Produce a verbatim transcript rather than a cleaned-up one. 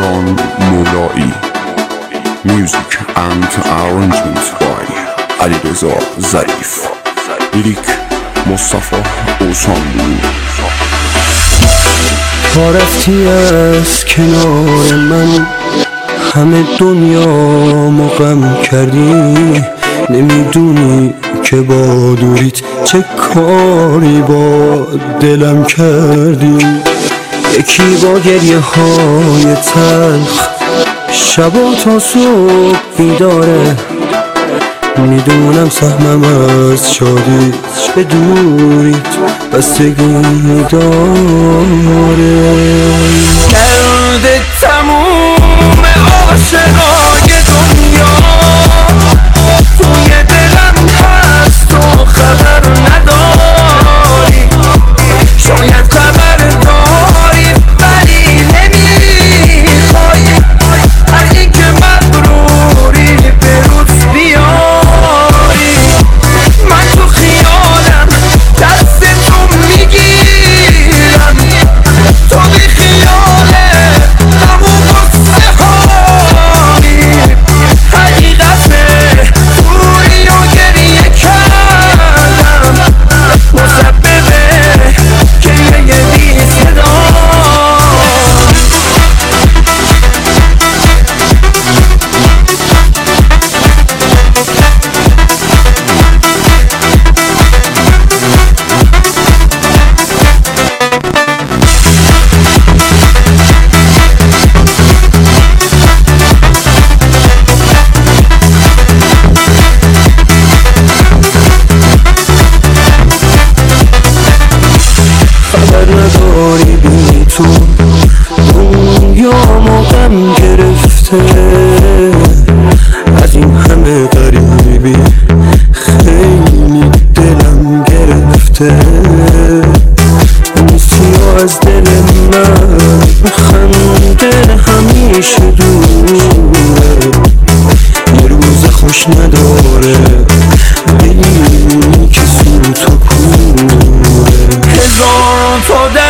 John Molai. Music and arrangement by علیرضا ظریف. لیریک مصطفی اوسانلو. تا رفتی از کنار من همه دنیا مقم کردی، نمیدونی که با دوریت چه کاری با دلم کردی. یکی با گریه های تلخ شبا تا صبح بیداره، میدونم سهمم از شادی به دوریت بستگی داره. درد تموم عاشقای دنیا توی دلم هست و خبر نداری، شاید خبر داری ولی نمیخوای، هر این که مغروری به روز بیاری. من تو خیالم دست تو میگیرم، تو بی خیاله تموم قصه هایی. حقیقته دوری و گریه کردم، مسببه که یه بی صدا. خبر نداری بی تو دنیا مقم گرفته، از این همه غریبی خیلی دلم گرفته. نیستی و از دل من خنده همیشه دوره، یه روز خوش نداره ببینی که سو تو کوره. هزار تا